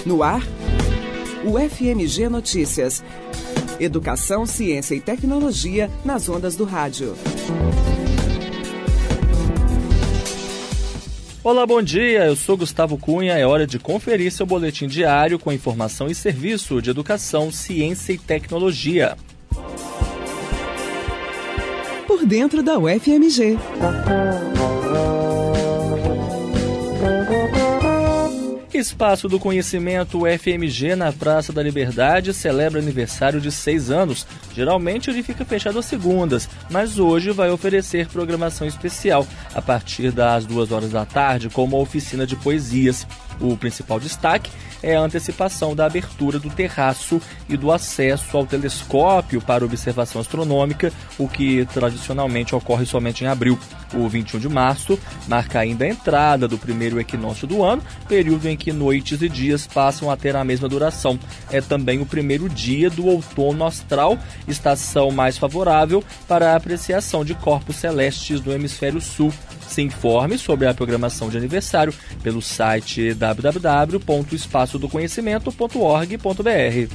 No ar, o FMG Notícias. Educação, ciência e tecnologia nas ondas do rádio. Olá, bom dia. Eu sou Gustavo Cunha. É hora de conferir seu boletim diário com informação e serviço de educação, ciência e tecnologia. Por dentro da UFMG. Espaço do Conhecimento UFMG na Praça da Liberdade celebra aniversário de 6 anos. Geralmente ele fica fechado às segundas, mas hoje vai oferecer programação especial a partir das 2 horas da tarde com uma oficina de poesias. O principal destaque é a antecipação da abertura do terraço e do acesso ao telescópio para observação astronômica, o que tradicionalmente ocorre somente em abril. O 21 de março marca ainda a entrada do primeiro equinócio do ano, período em que noites e dias passam a ter a mesma duração. É também o primeiro dia do outono austral, estação mais favorável para a apreciação de corpos celestes do hemisfério sul. Se informe sobre a programação de aniversário pelo site www.espaçodoconhecimento.org.br.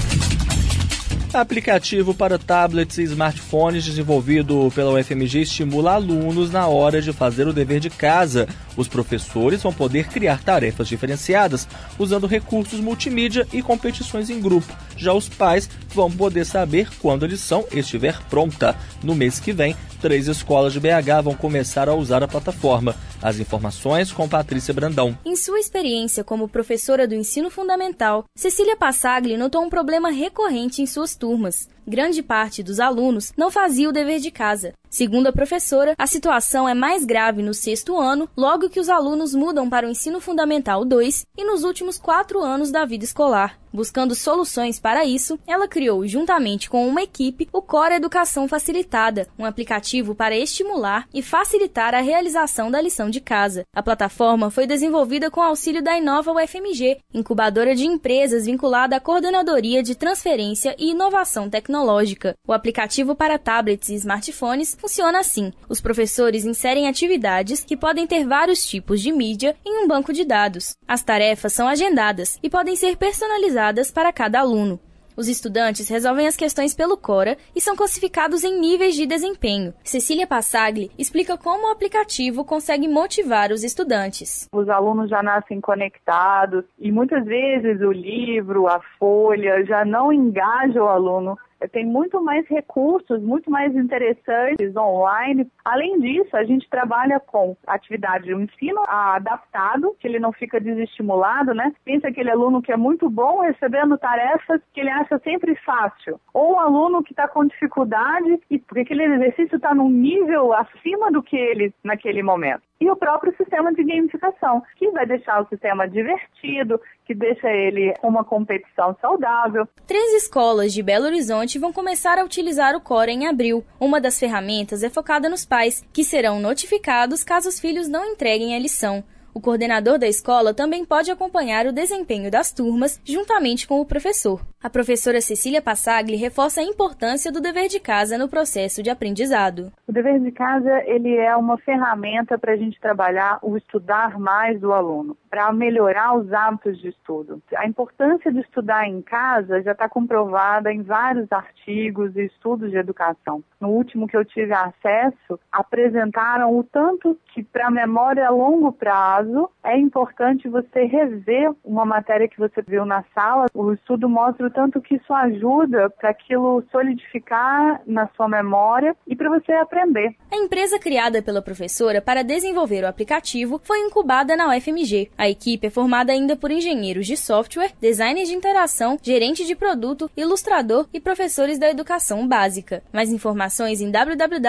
Aplicativo para tablets e smartphones desenvolvido pela UFMG estimula alunos na hora de fazer o dever de casa. Os professores vão poder criar tarefas diferenciadas usando recursos multimídia e competições em grupo. Já os pais vão poder saber quando a lição estiver pronta. No mês que vem, 3 escolas de BH vão começar a usar a plataforma. As informações com Patrícia Brandão. Em sua experiência como professora do ensino fundamental, Cecília Passagli notou um problema recorrente em suas turmas. Grande parte dos alunos não fazia o dever de casa. Segundo a professora, a situação é mais grave no 6º ano, logo que os alunos mudam para o ensino fundamental 2 e nos últimos 4 anos da vida escolar. Buscando soluções para isso, ela criou, juntamente com uma equipe, o Cora Educação Facilitada, um aplicativo para estimular e facilitar a realização da lição de casa. A plataforma foi desenvolvida com auxílio da Inova UFMG, incubadora de empresas vinculada à Coordenadoria de Transferência e Inovação Tecnológica. O aplicativo para tablets e smartphones funciona assim. Os professores inserem atividades que podem ter vários tipos de mídia em um banco de dados. As tarefas são agendadas e podem ser personalizadas para cada aluno. Os estudantes resolvem as questões pelo Cora e são classificados em níveis de desempenho. Cecília Passagli explica como o aplicativo consegue motivar os estudantes. Os alunos já nascem conectados e muitas vezes o livro, a folha já não engaja o aluno. Tem muito mais recursos, muito mais interessantes online. Além disso, a gente trabalha com atividade de ensino adaptado, que ele não fica desestimulado, né? Pensa aquele aluno que é muito bom recebendo tarefas que ele acha sempre fácil. Ou um aluno que está com dificuldade, porque aquele exercício está num nível acima do que ele naquele momento. E o próprio sistema de gamificação, que vai deixar o sistema divertido, que deixa ele com uma competição saudável. 3 escolas de Belo Horizonte vão começar a utilizar o Cora em abril. Uma das ferramentas é focada nos pais, que serão notificados caso os filhos não entreguem a lição. O coordenador da escola também pode acompanhar o desempenho das turmas juntamente com o professor. A professora Cecília Passagli reforça a importância do dever de casa no processo de aprendizado. O dever de casa ele é uma ferramenta para a gente trabalhar o estudar mais do aluno, para melhorar os hábitos de estudo. A importância de estudar em casa já está comprovada em vários artigos e estudos de educação. No último que eu tive acesso, apresentaram o tanto que para a memória a longo prazo é importante você rever uma matéria que você viu na sala. O estudo mostra o tanto que isso ajuda para aquilo solidificar na sua memória e para você aprender. A empresa criada pela professora para desenvolver o aplicativo foi incubada na UFMG. A equipe é formada ainda por engenheiros de software, designers de interação, gerente de produto, ilustrador e professores da educação básica. Mais informações em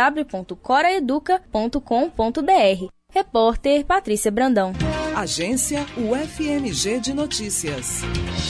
www.coraeduca.com.br. Repórter Patrícia Brandão. Agência UFMG de Notícias.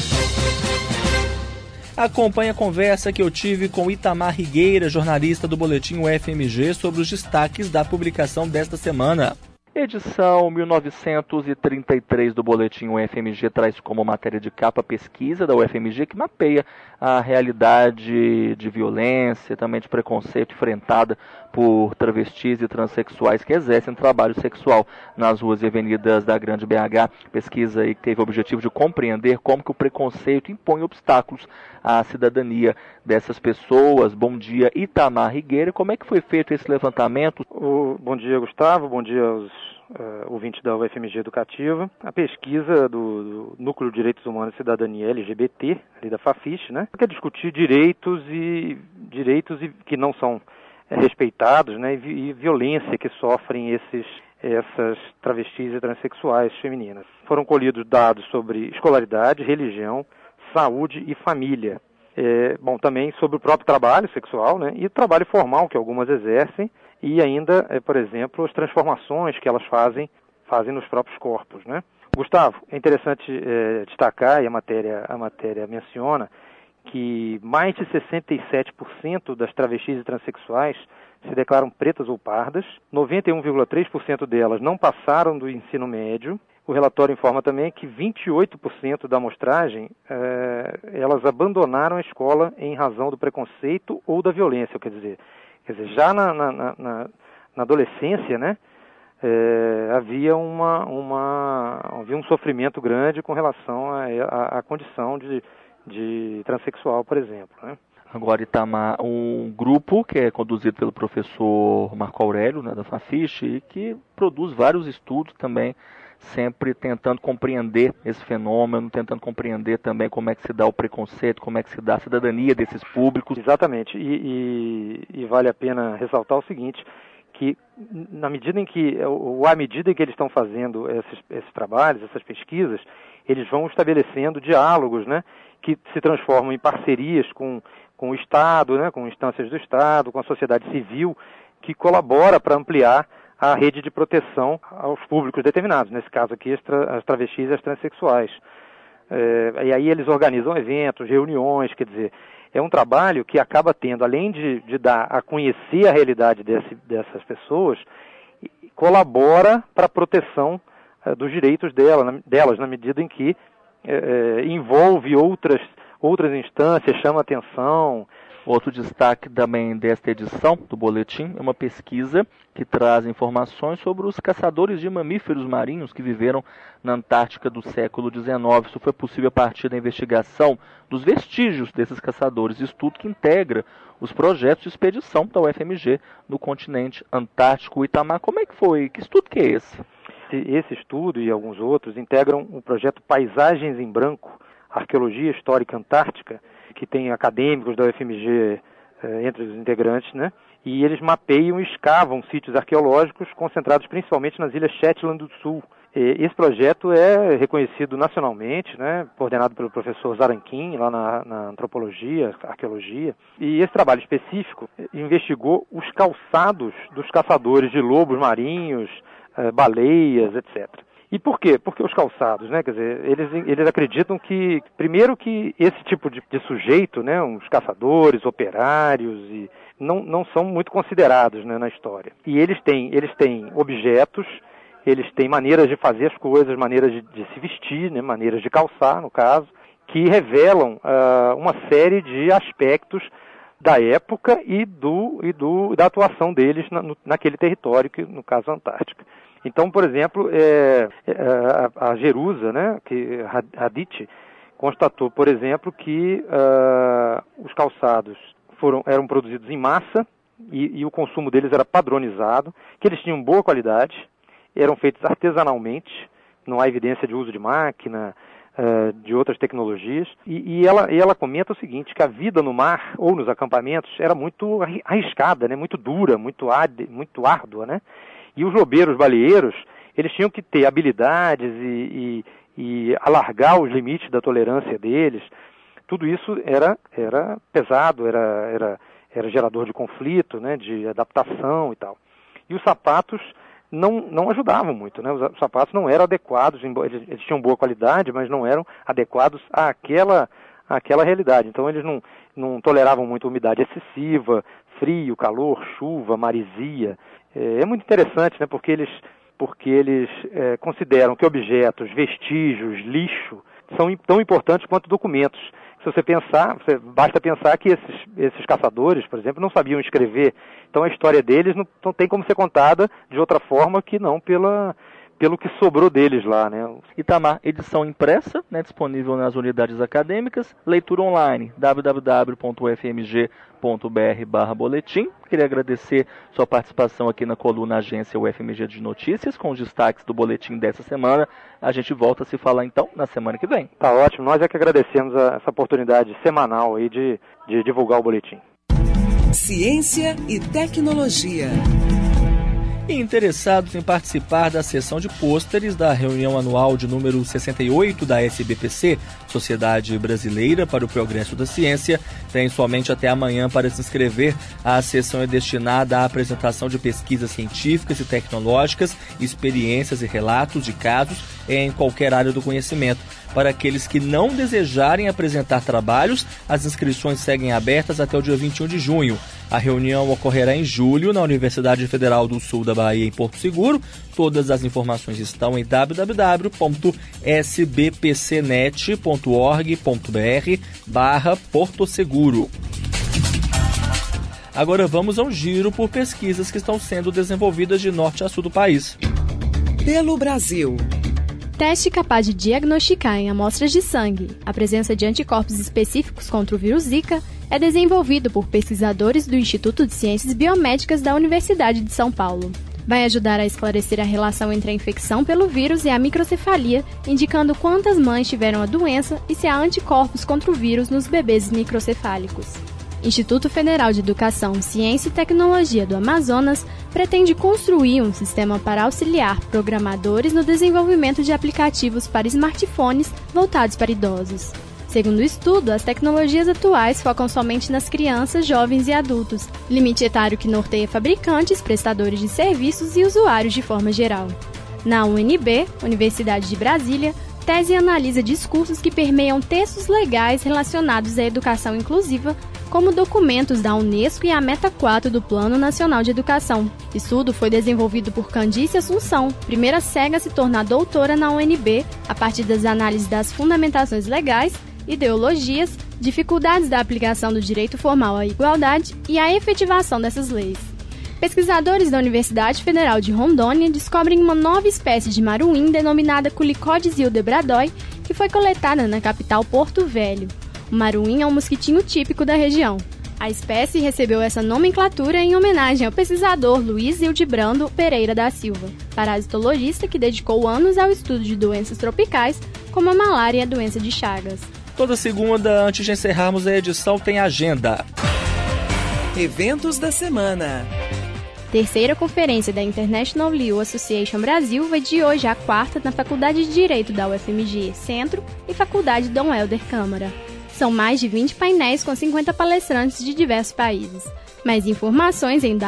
Acompanhe a conversa que eu tive com Itamar Rigueira, jornalista do Boletim UFMG, sobre os destaques da publicação desta semana. Edição 1933 do Boletim UFMG traz como matéria de capa a pesquisa da UFMG que mapeia a realidade de violência, também de preconceito enfrentada por travestis e transexuais que exercem trabalho sexual nas ruas e avenidas da Grande BH. Pesquisa aí que teve o objetivo de compreender como que o preconceito impõe obstáculos à cidadania dessas pessoas. Bom dia, Itamar Rigueira. Como é que foi feito esse levantamento? Bom dia, Gustavo. Bom dia aos ouvintes da UFMG Educativa. A pesquisa do Núcleo de Direitos Humanos e Cidadania LGBT, ali da Fafiche, né, quer discutir direitos que não são respeitados, né, e violência que sofrem essas travestis e transexuais femininas. Foram colhidos dados sobre escolaridade, religião, saúde e família. Também sobre o próprio trabalho sexual, né, e o trabalho formal que algumas exercem, e ainda, por exemplo, as transformações que elas fazem nos próprios corpos, né. Gustavo, é interessante destacar, e a matéria menciona, que mais de 67% das travestis e transexuais se declaram pretas ou pardas, 91,3% delas não passaram do ensino médio. O relatório informa também que 28% da amostragem, elas abandonaram a escola em razão do preconceito ou da violência, quer dizer já na adolescência, né, havia um sofrimento grande com relação à condição de transexual, por exemplo, né? Agora, Itamar, um grupo que é conduzido pelo professor Marco Aurélio, né, da Fafiche, que produz vários estudos também, sempre tentando compreender esse fenômeno, tentando compreender também como é que se dá o preconceito, como é que se dá a cidadania desses públicos. Exatamente, e vale a pena ressaltar o seguinte, que à medida em que eles estão fazendo esses trabalhos, essas pesquisas, eles vão estabelecendo diálogos, né, que se transformam em parcerias com o Estado, né, com instâncias do Estado, com a sociedade civil, que colabora para ampliar a rede de proteção aos públicos determinados, nesse caso aqui as travestis e as transexuais. E aí eles organizam eventos, reuniões, quer dizer, é um trabalho que acaba tendo, além de dar a conhecer a realidade dessas pessoas, colabora para a proteção dos direitos delas, na medida em que envolve outras instâncias, chama atenção. Outro destaque também desta edição do boletim é uma pesquisa que traz informações sobre os caçadores de mamíferos marinhos que viveram na Antártica do século XIX. Isso foi possível a partir da investigação dos vestígios desses caçadores, estudo que integra os projetos de expedição da UFMG no continente antártico. Itamar, como é que foi? Que estudo que é esse? Esse estudo e alguns outros integram o projeto Paisagens em Branco, Arqueologia Histórica Antártica, que tem acadêmicos da UFMG entre os integrantes, né? E eles mapeiam e escavam sítios arqueológicos concentrados principalmente nas ilhas Shetland do Sul. Esse projeto é reconhecido nacionalmente, né? Coordenado pelo professor Zaranquim, lá na antropologia, arqueologia. E esse trabalho específico investigou os calçados dos caçadores de lobos marinhos, baleias, etc. E por quê? Porque os calçados, né? Quer dizer, eles acreditam que, primeiro, que esse tipo de sujeito, né, os caçadores, operários, não são muito considerados, né, na história. E eles têm objetos, eles têm maneiras de fazer as coisas, maneiras de se vestir, né, maneiras de calçar, no caso, que revelam uma série de aspectos da época e da atuação deles naquele território, que no caso a Antártica. Então, por exemplo, a Jerusa, né, que Hadith, constatou, por exemplo, que os calçados eram produzidos em massa e o consumo deles era padronizado, que eles tinham boa qualidade, eram feitos artesanalmente, não há evidência de uso de máquina, de outras tecnologias, e ela comenta o seguinte, que a vida no mar ou nos acampamentos era muito arriscada, né, muito dura, muito árdua, né? E os lobeiros baleeiros, eles tinham que ter habilidades e alargar os limites da tolerância deles. Tudo isso era pesado, era gerador de conflito, né, de adaptação e tal. E os sapatos não ajudavam muito, né? Os sapatos não eram adequados, eles tinham boa qualidade, mas não eram adequados àquela realidade. Então eles não toleravam muito umidade excessiva, frio, calor, chuva, maresia. É muito interessante, né, porque eles consideram que objetos, vestígios, lixo, são tão importantes quanto documentos. Se você pensar, basta pensar que esses caçadores, por exemplo, não sabiam escrever. Então a história deles não tem como ser contada de outra forma que não pelo que sobrou deles lá, né? Itamar, edição impressa, né, disponível nas unidades acadêmicas, leitura online, www.ufmg.br/boletim. Queria agradecer sua participação aqui na coluna Agência UFMG de Notícias, com os destaques do boletim dessa semana. A gente volta a se falar então na semana que vem. Tá ótimo, nós é que agradecemos essa oportunidade semanal aí de divulgar o boletim. Ciência e tecnologia. E interessados em participar da sessão de pôsteres da reunião anual de número 68 da SBPC, Sociedade Brasileira para o Progresso da Ciência, tem somente até amanhã para se inscrever. A sessão é destinada à apresentação de pesquisas científicas e tecnológicas, experiências e relatos de casos em qualquer área do conhecimento. Para aqueles que não desejarem apresentar trabalhos, as inscrições seguem abertas até o dia 21 de junho. A reunião ocorrerá em julho na Universidade Federal do Sul da Bahia, em Porto Seguro. Todas as informações estão em www.sbpcnet.org.br/Porto Seguro. Agora vamos a um giro por pesquisas que estão sendo desenvolvidas de norte a sul do país. Pelo Brasil. Teste capaz de diagnosticar em amostras de sangue a presença de anticorpos específicos contra o vírus Zika é desenvolvido por pesquisadores do Instituto de Ciências Biomédicas da Universidade de São Paulo. Vai ajudar a esclarecer a relação entre a infecção pelo vírus e a microcefalia, indicando quantas mães tiveram a doença e se há anticorpos contra o vírus nos bebês microcefálicos. Instituto Federal de Educação, Ciência e Tecnologia do Amazonas pretende construir um sistema para auxiliar programadores no desenvolvimento de aplicativos para smartphones voltados para idosos. Segundo o estudo, as tecnologias atuais focam somente nas crianças, jovens e adultos, limite etário que norteia fabricantes, prestadores de serviços e usuários de forma geral. Na UNB, Universidade de Brasília, tese analisa discursos que permeiam textos legais relacionados à educação inclusiva, como documentos da Unesco e a Meta 4 do Plano Nacional de Educação. O estudo foi desenvolvido por Candice Assunção, primeira cega a se tornar doutora na UNB, a partir das análises das fundamentações legais, ideologias, dificuldades da aplicação do direito formal à igualdade e a efetivação dessas leis. Pesquisadores da Universidade Federal de Rondônia descobrem uma nova espécie de maruim denominada Culicodes hildebradoi, que foi coletada na capital Porto Velho. O maruim é um mosquitinho típico da região. A espécie recebeu essa nomenclatura em homenagem ao pesquisador Luiz Hildebrando Pereira da Silva, parasitologista que dedicou anos ao estudo de doenças tropicais, como a malária e a doença de Chagas. Toda segunda, antes de encerrarmos a edição, tem agenda. Eventos da semana. Terceira conferência da International Legal Association Brasil vai de hoje à quarta na Faculdade de Direito da UFMG Centro e Faculdade Dom Helder Câmara. São mais de 20 painéis com 50 palestrantes de diversos países. Mais informações em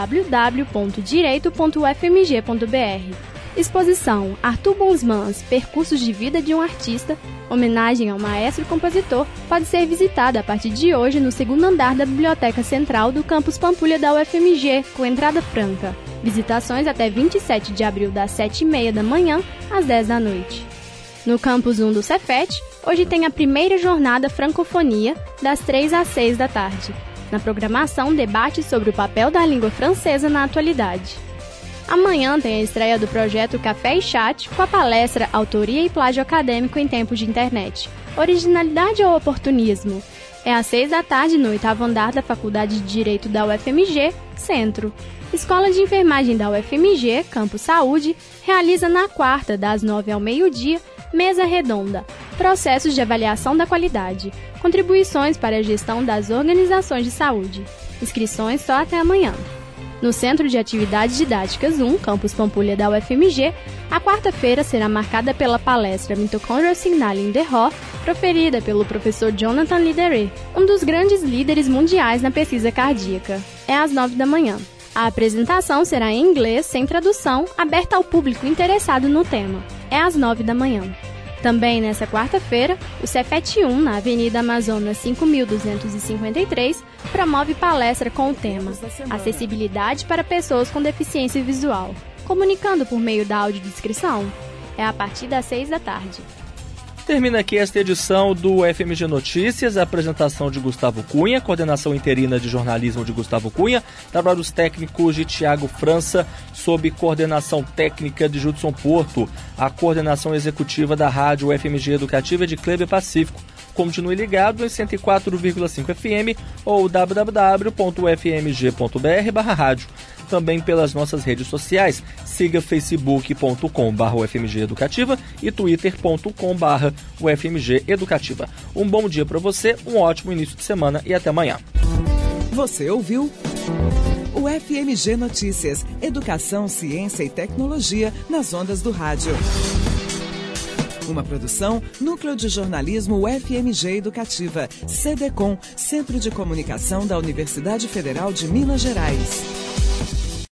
www.direito.ufmg.br. Exposição Arthur Bonsmans, Percursos de Vida de um Artista, homenagem ao maestro e compositor, pode ser visitada a partir de hoje no segundo andar da Biblioteca Central do Campus Pampulha da UFMG, com entrada franca. Visitações até 27 de abril, das 7h30 da manhã às 10 da noite. No Campus 1 do Cefet, hoje tem a primeira jornada Francofonia, das 3 às 6 da tarde. Na programação, debate sobre o papel da língua francesa na atualidade. Amanhã tem a estreia do projeto Café e Chat com a palestra Autoria e Plágio Acadêmico em Tempos de Internet. Originalidade ou oportunismo? É às 6 da tarde no 8º andar da Faculdade de Direito da UFMG, Centro. Escola de Enfermagem da UFMG, Campus Saúde, realiza na quarta, das 9 ao meio-dia, Mesa Redonda, Processos de Avaliação da Qualidade, Contribuições para a Gestão das Organizações de Saúde. Inscrições só até amanhã. No Centro de Atividades Didáticas 1, Campus Pampulha da UFMG, a quarta-feira será marcada pela palestra Mitochondrial Signaling the Raw, proferida pelo professor Jonathan Lideré, um dos grandes líderes mundiais na pesquisa cardíaca. É às 9 da manhã. A apresentação será em inglês, sem tradução, aberta ao público interessado no tema. É às 9 da manhã. Também nesta quarta-feira, o Cefet 1, na Avenida Amazonas 5.253, promove palestra com o tema Acessibilidade para Pessoas com Deficiência Visual, comunicando por meio da audiodescrição. É a partir das 6 da tarde. Termina aqui esta edição do FMG Notícias, a apresentação de Gustavo Cunha, coordenação interina de jornalismo de Gustavo Cunha, trabalhos técnicos de Tiago França, sob coordenação técnica de Judson Porto, a coordenação executiva da rádio FMG Educativa de Kleber Pacífico. Continue ligado em 104,5 FM ou www.fmg.br/rádio. Também pelas nossas redes sociais, siga facebook.com/UFMG Educativa e twitter.com/UFMG Educativa. Um bom dia para você, um ótimo início de semana e até amanhã. Você ouviu o FMG Notícias, Educação, Ciência e Tecnologia nas ondas do rádio. Uma produção, Núcleo de Jornalismo UFMG Educativa, CDCOM, Centro de Comunicação da Universidade Federal de Minas Gerais.